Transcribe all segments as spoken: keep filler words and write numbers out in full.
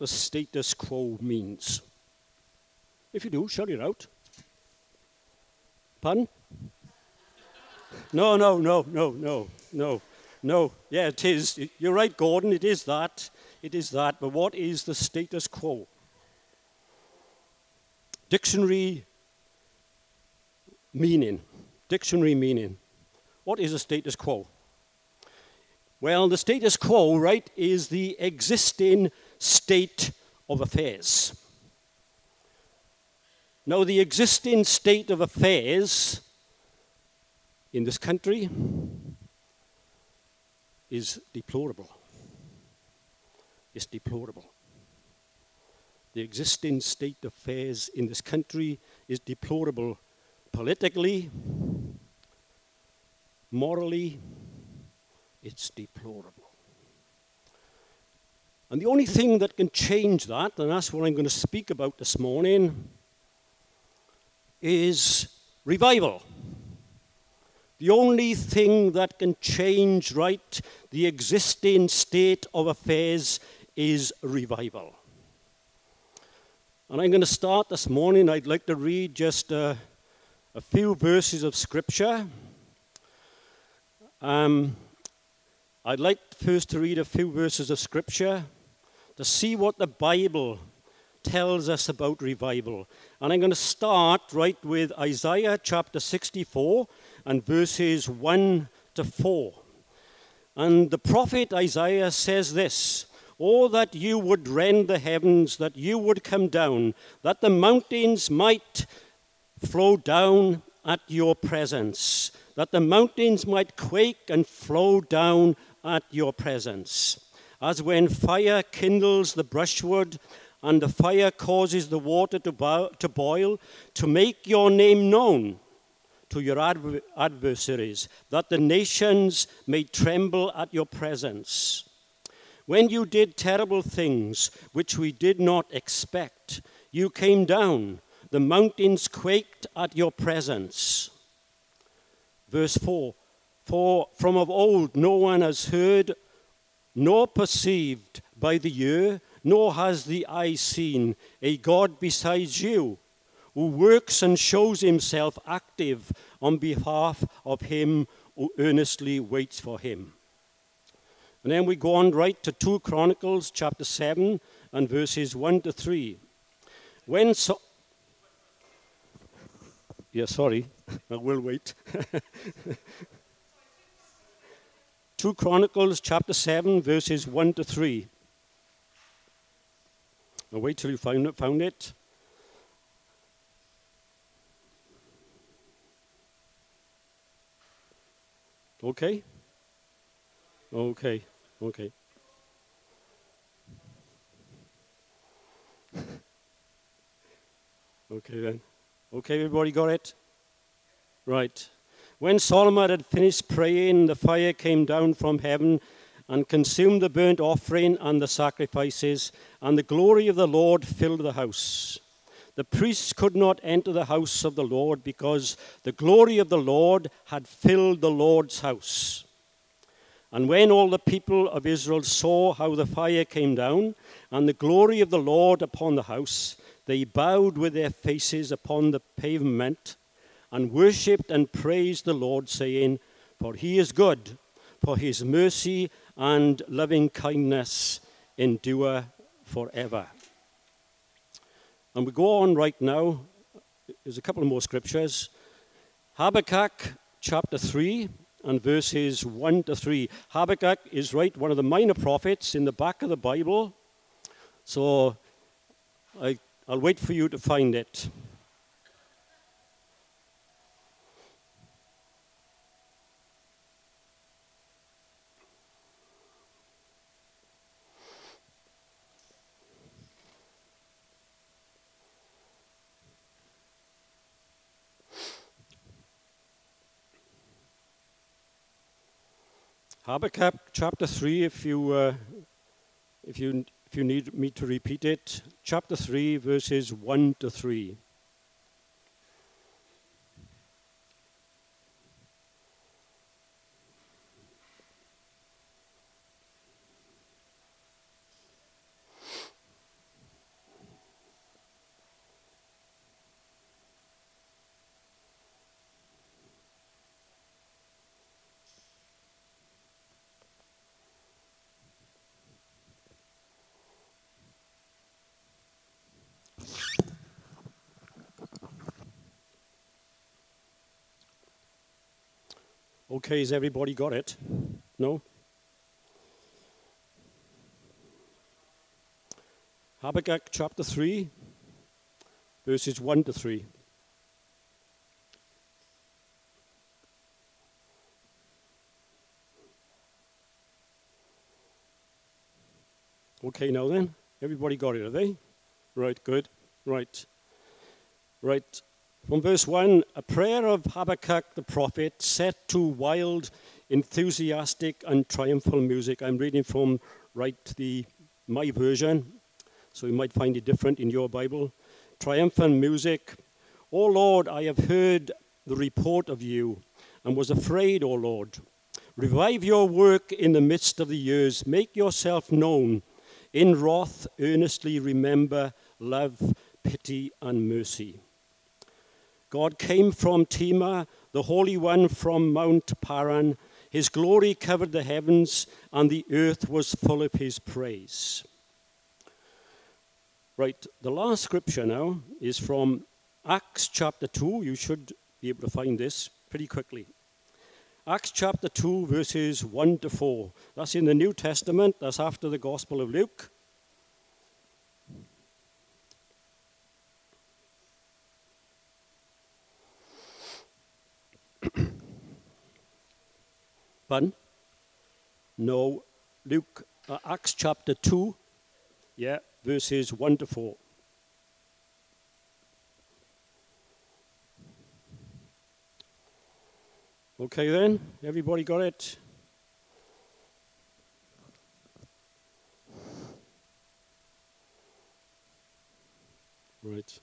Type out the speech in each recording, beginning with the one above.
the status quo means? If you do, shout it out. Pardon? No, no, no, no, no, no, no. Yeah, it is. You're right, Gordon. It is that. It is that. But what is the status quo? Dictionary meaning. Dictionary meaning. What is a status quo? Well, the status quo, right, is the existing state of affairs. Now, the existing state of affairs in this country is deplorable. It's deplorable. The existing state of affairs in this country is deplorable politically, morally. It's deplorable. And the only thing that can change that, and that's what I'm going to speak about this morning, is revival. The only thing that can change, right, the existing state of affairs is revival. And I'm going to start this morning. I'd like to read just uh, a few verses of Scripture. Um, I'd like first to read a few verses of Scripture to see what the Bible tells us about revival. And I'm going to start right with Isaiah chapter sixty-four and verses one to four. And the prophet Isaiah says this: "Oh, that you would rend the heavens, that you would come down, that the mountains might flow down at your presence, that the mountains might quake and flow down at your presence. As when fire kindles the brushwood, and the fire causes the water to, bo- to boil, to make your name known to your adver- adversaries, that the nations may tremble at your presence. When you did terrible things which we did not expect, you came down, the mountains quaked at your presence." Verse four, "For from of old no one has heard, nor perceived by the ear, nor has the eye seen a God besides you, who works and shows himself active on behalf of him who earnestly waits for him." And then we go on right to Second Chronicles chapter seven and verses one to three. When so... Yeah, sorry, I will wait. Second Chronicles chapter seven verses one to three. I'll wait till you find it. Found it. Okay? Okay, okay. Okay then. Okay, everybody got it? Right. When Solomon had finished praying, the fire came down from heaven and consumed the burnt offering and the sacrifices, and the glory of the Lord filled the house. The priests could not enter the house of the Lord because the glory of the Lord had filled the Lord's house. And when all the people of Israel saw how the fire came down and the glory of the Lord upon the house, they bowed with their faces upon the pavement and worshipped and praised the Lord, saying, "For he is good, for his mercy and loving kindness endure forever." And we go on right now. There's a couple more scriptures. Habakkuk chapter three and verses one to three. Habakkuk is right one of the minor prophets in the back of the Bible. So I, I'll wait for you to find it. Habakkuk chapter three, if you, uh, if you, if you need me to repeat it, chapter three, verses one to three. Okay, has everybody got it? No? Habakkuk chapter three, verses one to three. Okay, now then, everybody got it, have they? Right, good. Right. Right. From verse one, a prayer of Habakkuk the prophet set to wild, enthusiastic, and triumphal music. I'm reading from, right, the my version, so you might find it different in your Bible. Triumphant music. O Lord, I have heard the report of you, and was afraid, O Lord. Revive your work in the midst of the years. Make yourself known. In wrath, earnestly remember love, pity, and mercy. God came from Tema, the Holy One from Mount Paran. His glory covered the heavens, and the earth was full of his praise. Right, the last scripture now is from Acts chapter two. You should be able to find this pretty quickly. Acts chapter two, verses one to four. That's in the New Testament. That's after the Gospel of Luke. Pardon? No, Luke, uh, Acts chapter two, yeah, verses one to four. Okay then, everybody got it? Right.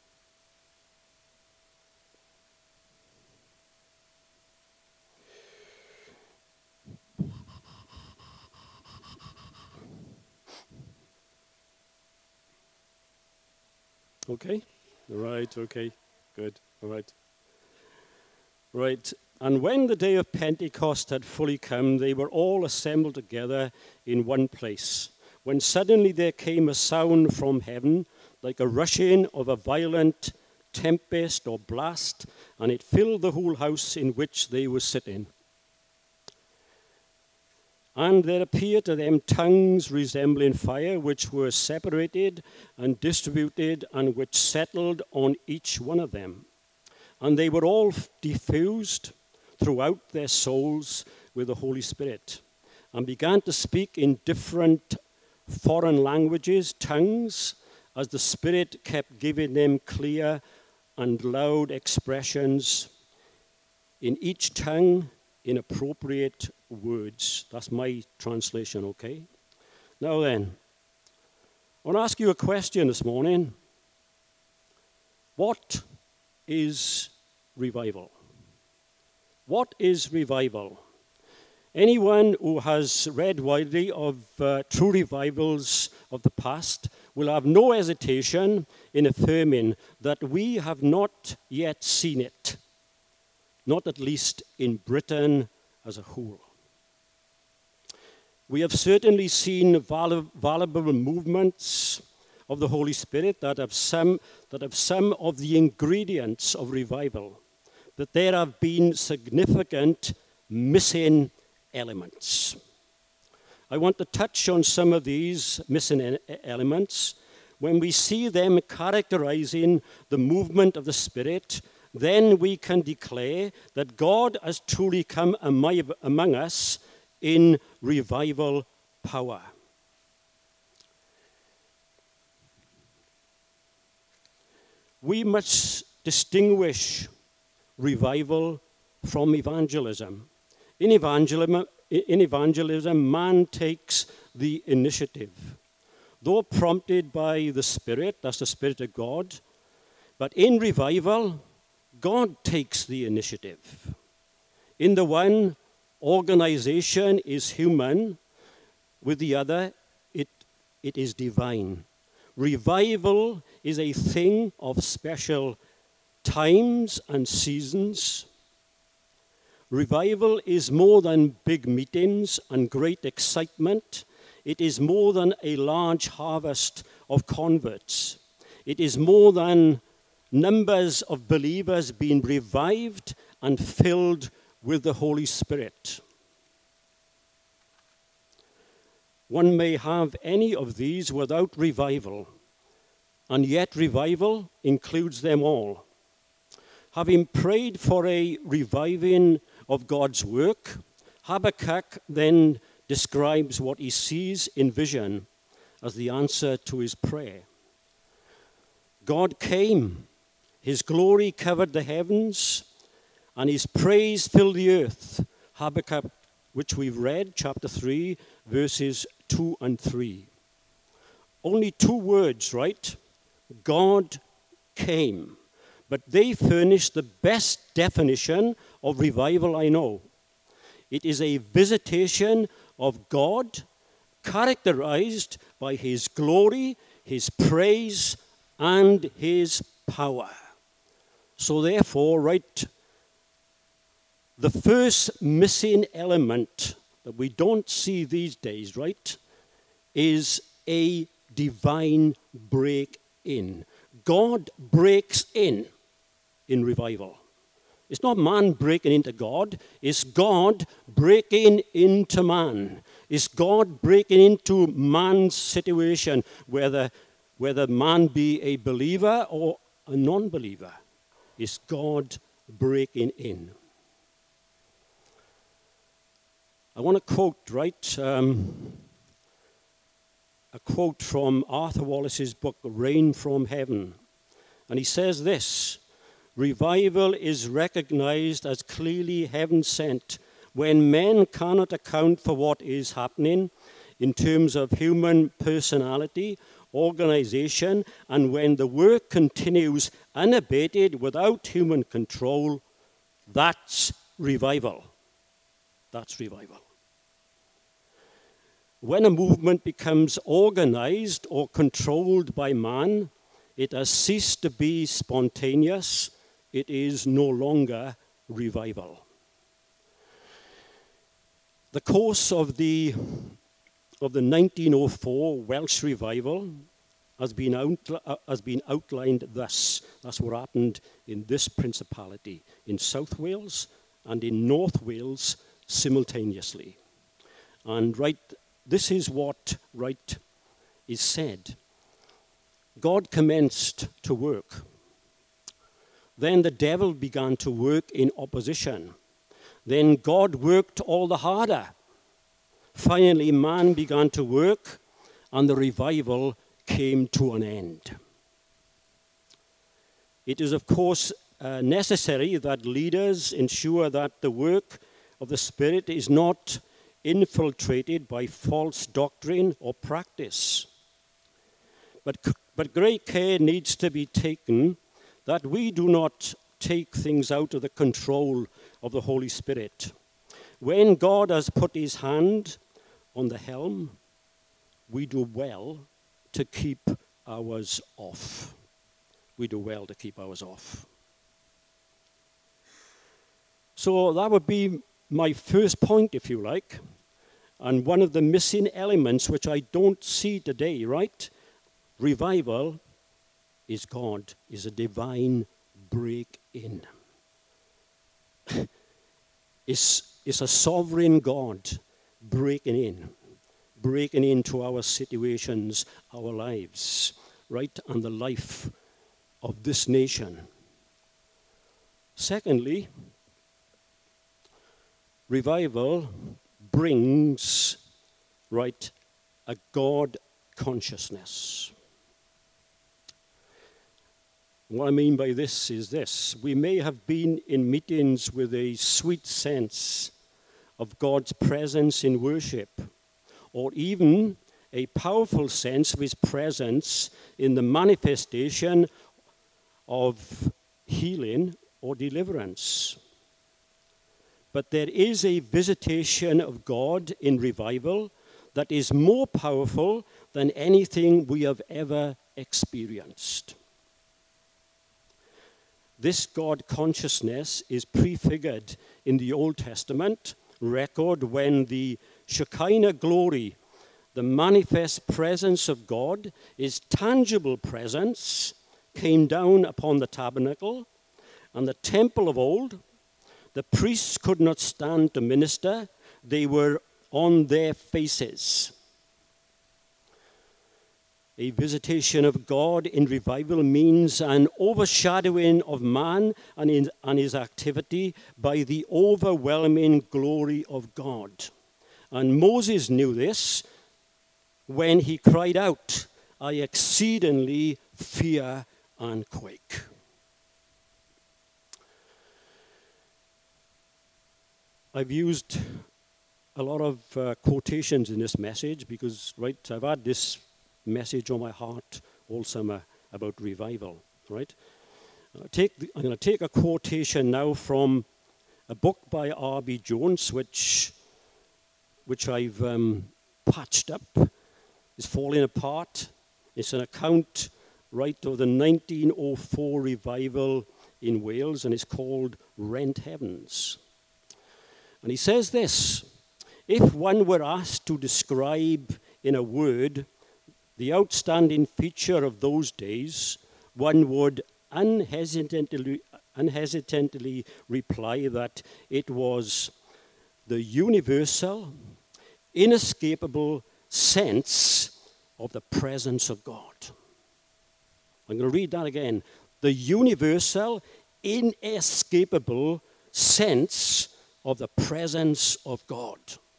Okay? Right, okay, good, all right. Right, and when the day of Pentecost had fully come, they were all assembled together in one place, when suddenly there came a sound from heaven, like a rushing of a violent tempest or blast, and it filled the whole house in which they were sitting. And there appeared to them tongues resembling fire, which were separated and distributed, and which settled on each one of them. And they were all diffused throughout their souls with the Holy Spirit, and began to speak in different foreign languages, tongues, as the Spirit kept giving them clear and loud expressions in each tongue in appropriate words. That's my translation, okay? Now then, I want to ask you a question this morning. What is revival? What is revival? Anyone who has read widely of uh, true revivals of the past will have no hesitation in affirming that we have not yet seen it, not at least in Britain as a whole. We have certainly seen valuable movements of the Holy Spirit that have some that have some of the ingredients of revival, but there have been significant missing elements. I want to touch on some of these missing elements. When we see them characterizing the movement of the Spirit, then we can declare that God has truly come among us in revival power. We must distinguish revival from evangelism. In evangelism, in evangelism, man takes the initiative. Though prompted by the Spirit, that's the Spirit of God, but in revival, God takes the initiative. In the one, organization is human. With the other, it, it is divine. Revival is a thing of special times and seasons. Revival is more than big meetings and great excitement. It is more than a large harvest of converts. It is more than numbers of believers being revived and filled with the Holy Spirit. One may have any of these without revival, and yet revival includes them all. Having prayed for a reviving of God's work, Habakkuk then describes what he sees in vision as the answer to his prayer. God came, his glory covered the heavens, and his praise filled the earth. Habakkuk, which we've read, chapter three, verses two and three. Only two words, right? God came. But they furnish the best definition of revival I know. It is a visitation of God characterized by his glory, his praise, and his power. So therefore, right, the first missing element that we don't see these days, right, is a divine break-in. God breaks in in revival. It's not man breaking into God. It's God breaking into man. It's God breaking into man's situation, whether, whether man be a believer or a non-believer. It's God breaking in. I want to quote, right, um, a quote from Arthur Wallace's book, Rain from Heaven. And he says this: revival is recognized as clearly heaven-sent when men cannot account for what is happening in terms of human personality, organization, and when the work continues unabated without human control. That's revival. That's revival. When a movement becomes organized or controlled by man, it has ceased to be spontaneous. It is no longer revival. The course of the, of the nineteen oh four Welsh revival has been, out, uh, has been outlined thus. That's what happened in this principality, in South Wales and in North Wales simultaneously. And right, this is what right is said. God commenced to work. Then the devil began to work in opposition. Then God worked all the harder. Finally, man began to work, and the revival came to an end. It is, of course, uh, necessary that leaders ensure that the work of the Spirit is not infiltrated by false doctrine or practice. But, but great care needs to be taken that we do not take things out of the control of the Holy Spirit. When God has put his hand on the helm, we do well to keep ours off. We do well to keep ours off. So that would be my first point, if you like, and one of the missing elements which I don't see today, right? Revival is God, is a divine break-in. it's, it's a sovereign God breaking in, breaking into our situations, our lives, right? And the life of this nation. Secondly, revival brings, right, a God consciousness. What I mean by this is this: we may have been in meetings with a sweet sense of God's presence in worship, or even a powerful sense of his presence in the manifestation of healing or deliverance. But there is a visitation of God in revival that is more powerful than anything we have ever experienced. This God consciousness is prefigured in the Old Testament record when the Shekinah glory, the manifest presence of God, his tangible presence, came down upon the tabernacle and the temple of old. The priests could not stand to minister. They were on their faces. A visitation of God in revival means an overshadowing of man and, in, and his activity by the overwhelming glory of God. And Moses knew this when he cried out, "I exceedingly fear and quake." I've used a lot of uh, quotations in this message because, right, I've had this message on my heart all summer about revival, right? I'll take the, I'm going to take a quotation now from a book by R B Jones, which, which I've um, patched up. It's falling apart. It's an account, right, of the nineteen oh four revival in Wales, and it's called Rent Heavens. And he says this: if one were asked to describe in a word the outstanding feature of those days, one would unhesitantly, unhesitantly reply that it was the universal, inescapable sense of the presence of God. I'm going to read that again. The universal, inescapable sense of the presence of God.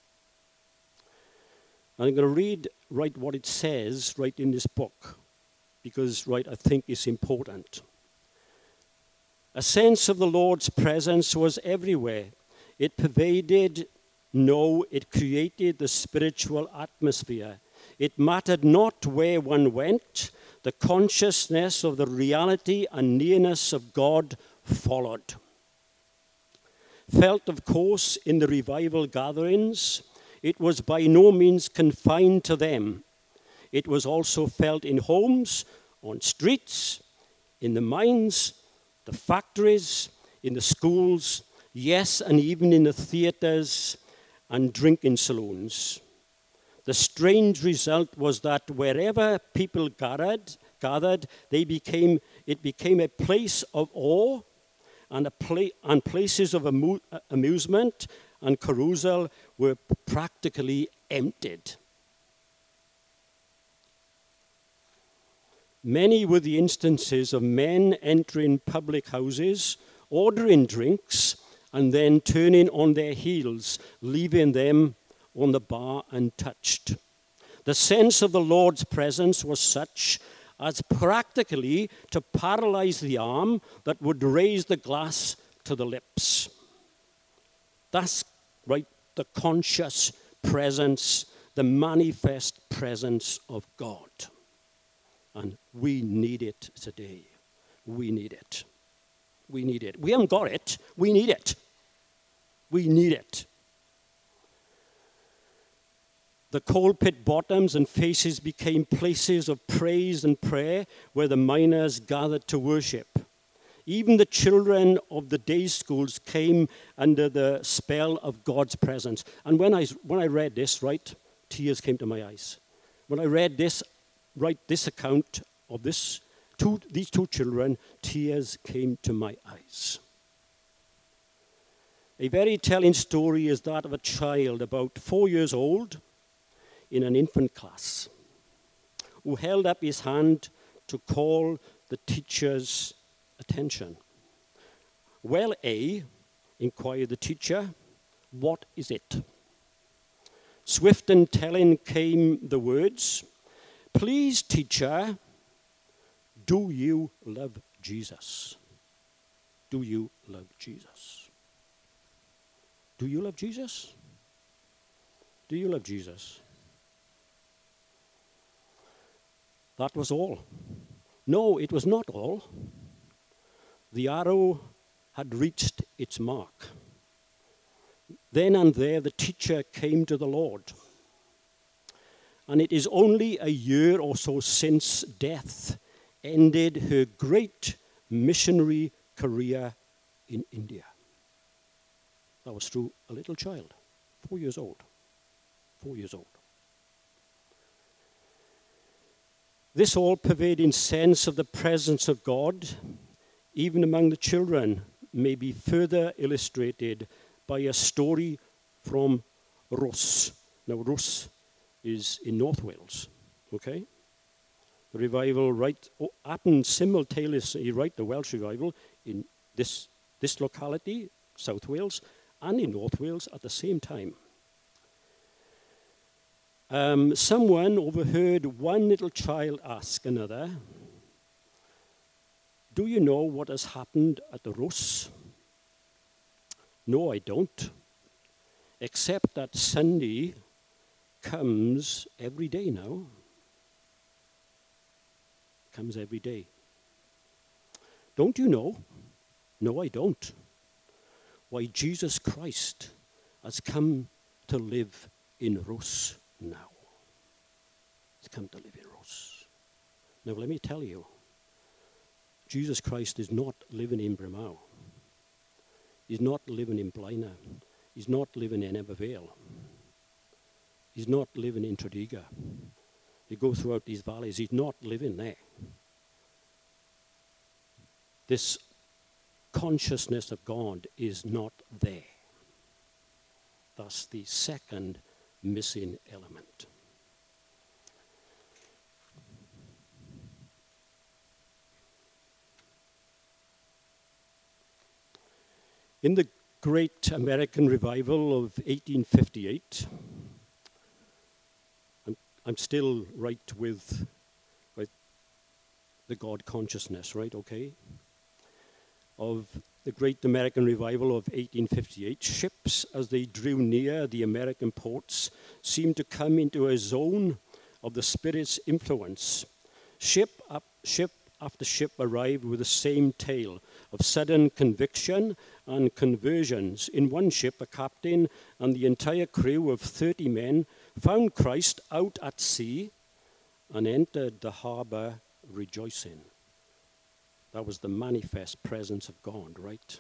I'm going to read, right, what it says right in this book, because, right, I think it's important. A sense of the Lord's presence was everywhere. It pervaded, no, it created the spiritual atmosphere. It mattered not where one went. The consciousness of the reality and nearness of God followed. Felt, of course, in the revival gatherings, it was by no means confined to them. It was also felt in homes, on streets, in the mines, the factories, in the schools, yes, and even in the theaters and drinking saloons. The strange result was that wherever people gathered, gathered, they became, it became a place of awe and, a pla- and places of amu- amusement and carousel were practically emptied. Many were the instances of men entering public houses, ordering drinks, and then turning on their heels, leaving them on the bar untouched. The sense of the Lord's presence was such as practically to paralyze the arm that would raise the glass to the lips. That's right, the conscious presence, the manifest presence of God. And we need it today. We need it. We need it. We haven't got it. We need it. We need it. The coal pit bottoms and faces became places of praise and prayer where the miners gathered to worship. Even the children of the day schools came under the spell of God's presence. And when I, when I read this, right, tears came to my eyes. When I read this, right, this account of this, two, these two children, tears came to my eyes. A very telling story is that of a child about four years old in an infant class who held up his hand to call the teacher's attention. "Well, A," inquired the teacher, "what is it?" Swift and telling came the words, "Please, teacher, do you love Jesus? Do you love Jesus? Do you love Jesus? Do you love Jesus?" That was all. No, it was not all. The arrow had reached its mark. Then and there, the teacher came to the Lord. And it is only a year or so since death ended her great missionary career in India. That was through a little child, four years old. Four years old. This all-pervading sense of the presence of God, even among the children, may be further illustrated by a story from Rhos. Now, Rhos is in North Wales, okay? The revival right, oh, happened simultaneously, right, the Welsh revival in this, this locality, South Wales, and in North Wales at the same time. Um, someone overheard one little child ask another, "Do you know what has happened at the Rhos?" "No, I don't, except that Sunday comes every day now." Comes every day. "Don't you know?" "No, I don't." "Why, Jesus Christ has come to live in Rhos now. He's come to live in Rhos. Now, let me tell you, Jesus Christ is not living in Bramau. He's not living in Blaena. He's not living in Ebervale. He's not living in Tredegar. You go throughout these valleys, he's not living there. This consciousness of God is not there. That's the second missing element. In the Great American Revival of eighteen fifty-eight, I'm, I'm still right with, with the God consciousness, right, okay? Of the Great American Revival of eighteen fifty-eight, ships, as they drew near the American ports, seemed to come into a zone of the Spirit's influence. Ship up, ship after ship arrived with the same tale of sudden conviction and conversions. In one ship, a captain and the entire crew of thirty men found Christ out at sea and entered the harbor rejoicing. That was the manifest presence of God, right?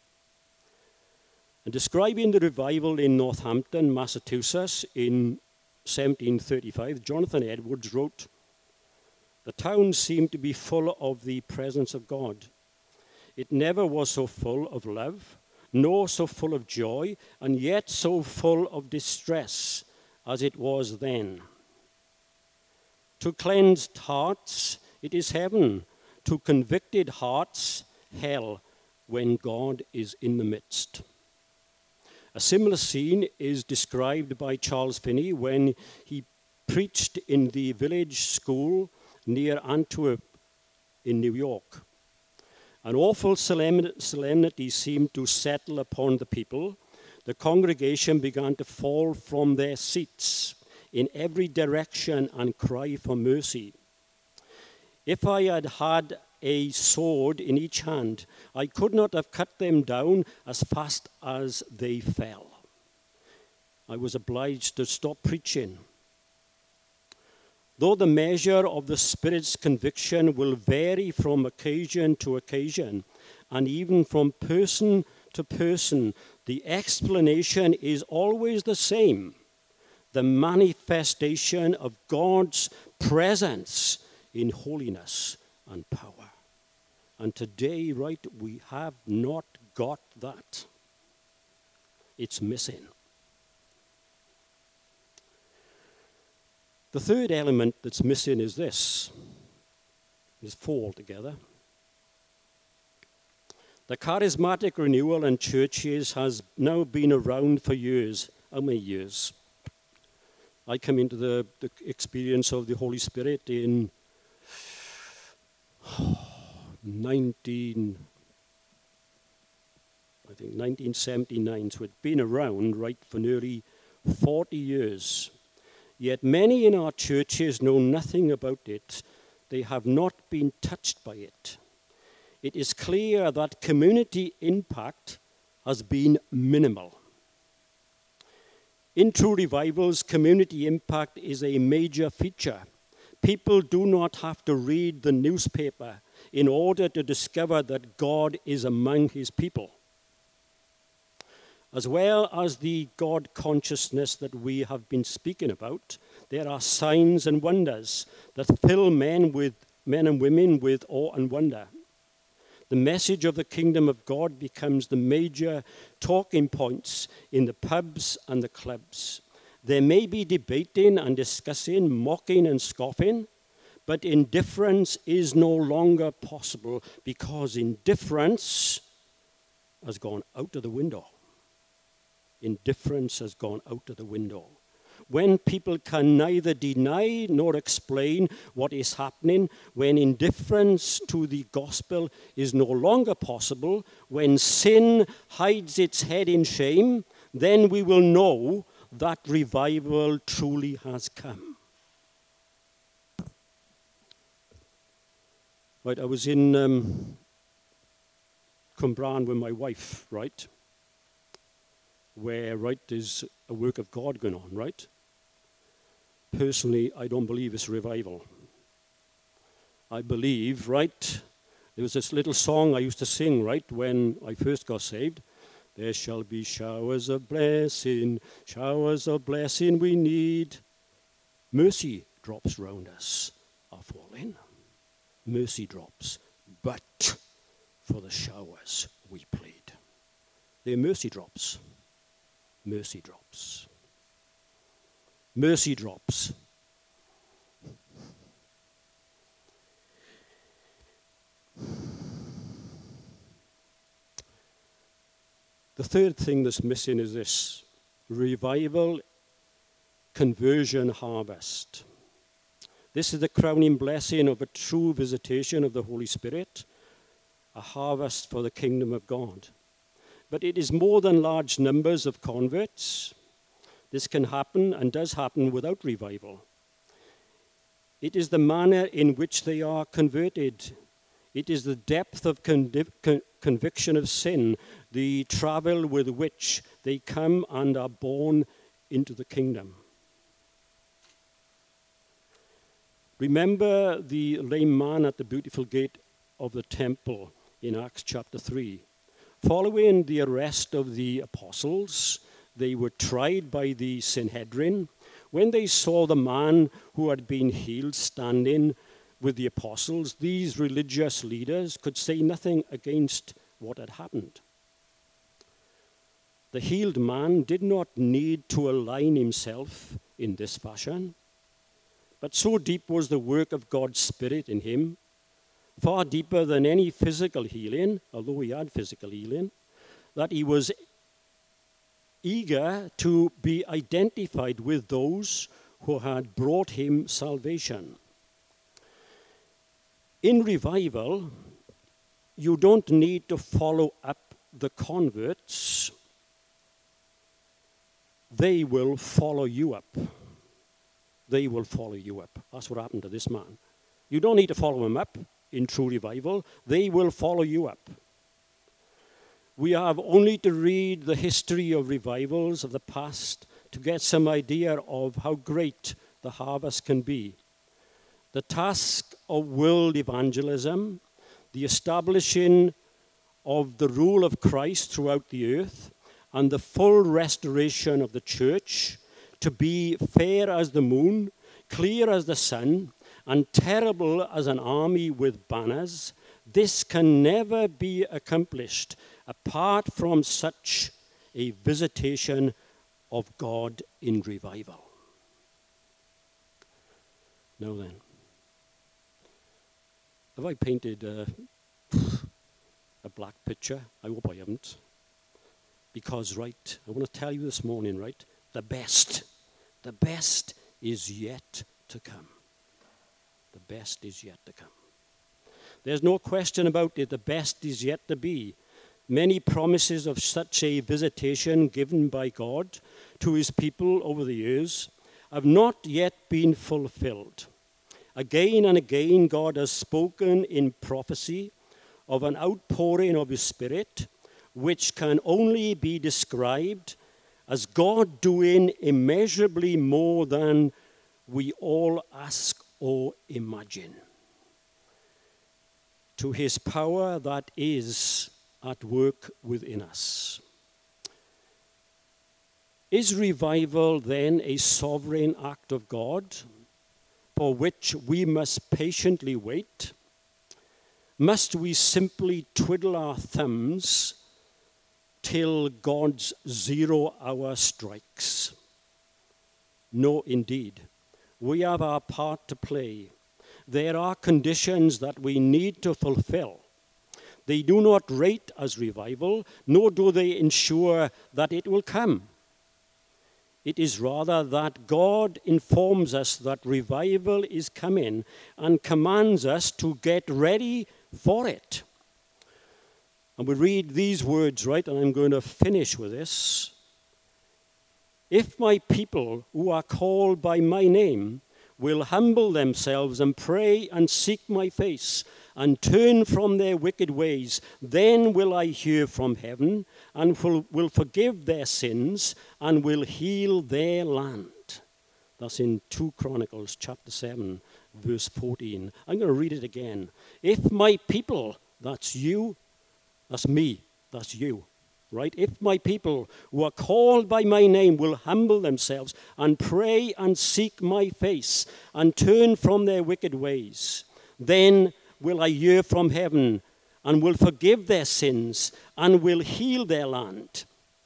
And describing the revival in Northampton, Massachusetts in seventeen thirty-five, Jonathan Edwards wrote, "The town seemed to be full of the presence of God. It never was so full of love, nor so full of joy, and yet so full of distress as it was then. To cleansed hearts, it is heaven. To convicted hearts, hell, when God is in the midst." A similar scene is described by Charles Finney when he preached in the village school near Antwerp in New York. An awful solemnity seemed to settle upon the people. The congregation began to fall from their seats in every direction and cry for mercy. "If I had had a sword in each hand, I could not have cut them down as fast as they fell. I was obliged to stop preaching." Though the measure of the Spirit's conviction will vary from occasion to occasion, and even from person to person, the explanation is always the same: the manifestation of God's presence in holiness and power. And today, right, we have not got that. It's missing. The third element that's missing is this. There's four altogether. The charismatic renewal in churches has now been around for years. How many years? I come into the, the experience of the Holy Spirit in nineteen, I think nineteen seventy-nine. So it's been around, right, for nearly forty years. Yet many in our churches know nothing about it. They have not been touched by it. It is clear that community impact has been minimal. In true revivals, community impact is a major feature. People do not have to read the newspaper in order to discover that God is among his people. As well as the God consciousness that we have been speaking about, there are signs and wonders that fill men with men and women with awe and wonder. The message of the kingdom of God becomes the major talking points in the pubs and the clubs. There may be debating and discussing, mocking and scoffing, but indifference is no longer possible because indifference has gone out of the window. Indifference has gone out of the window. When people can neither deny nor explain what is happening, when indifference to the gospel is no longer possible, when sin hides its head in shame, then we will know that revival truly has come. Right, I was in um, Cwmbran with my wife, right? Where, right, there's a work of God going on, right? Personally, I don't believe it's revival. I believe, right, there was this little song I used to sing, right, when I first got saved. There shall be showers of blessing, showers of blessing we need. Mercy drops round us are falling. Mercy drops, but for the showers we plead. They're mercy drops. Mercy drops. Mercy drops. The third thing that's missing is this: revival, conversion, harvest. This is the crowning blessing of a true visitation of the Holy Spirit, a harvest for the kingdom of God. But it is more than large numbers of converts. This can happen and does happen without revival. It is the manner in which they are converted. It is the depth of convic- con- conviction of sin, the travel with which they come and are born into the kingdom. Remember the lame man at the beautiful gate of the temple in Acts chapter three. Following the arrest of the apostles, they were tried by the Sanhedrin. When they saw the man who had been healed standing with the apostles, these religious leaders could say nothing against what had happened. The healed man did not need to align himself in this fashion, but so deep was the work of God's Spirit in him, far deeper than any physical healing, although he had physical healing, that he was eager to be identified with those who had brought him salvation. In revival, you don't need to follow up the converts. They will follow you up. They will follow you up. That's what happened to this man. You don't need to follow him up in true revival. They will follow you up. We have only to read the history of revivals of the past to get some idea of how great the harvest can be. The task of world evangelism, the establishing of the rule of Christ throughout the earth, and the full restoration of the church to be fair as the moon, clear as the sun, and terrible as an army with banners, this can never be accomplished apart from such a visitation of God in revival. Now then, have I painted uh, a black picture? I hope I haven't. Because, right, I want to tell you this morning, right, the best, the best is yet to come. The best is yet to come. There's no question about it. The best is yet to be. Many promises of such a visitation given by God to his people over the years have not yet been fulfilled. Again and again, God has spoken in prophecy of an outpouring of his Spirit, which can only be described as God doing immeasurably more than we all ask or imagine. To his power that is at work within us. Is revival then a sovereign act of God for which we must patiently wait? Must we simply twiddle our thumbs till God's zero hour strikes? No, indeed. We have our part to play. There are conditions that we need to fulfill. They do not rate as revival, nor do they ensure that it will come. It is rather that God informs us that revival is coming and commands us to get ready for it. And we read these words, right, and I'm going to finish with this. If my people who are called by my name will humble themselves and pray and seek my face and turn from their wicked ways, then will I hear from heaven and will, will forgive their sins and will heal their land. That's in Second Chronicles chapter seven, verse fourteen. I'm going to read it again. If my people, that's you, that's me, that's you, right? If my people who are called by my name will humble themselves and pray and seek my face and turn from their wicked ways, then will I hear from heaven and will forgive their sins and will heal their land.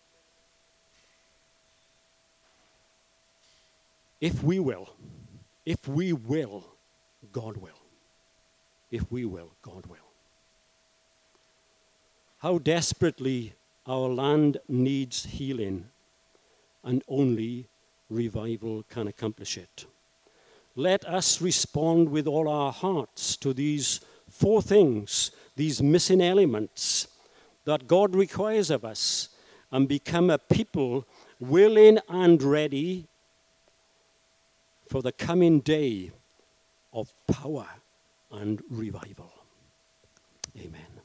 If we will, if we will, God will. If we will, God will. How desperately our land needs healing, and only revival can accomplish it. Let us respond with all our hearts to these four things, these missing elements that God requires of us, and become a people willing and ready for the coming day of power and revival. Amen.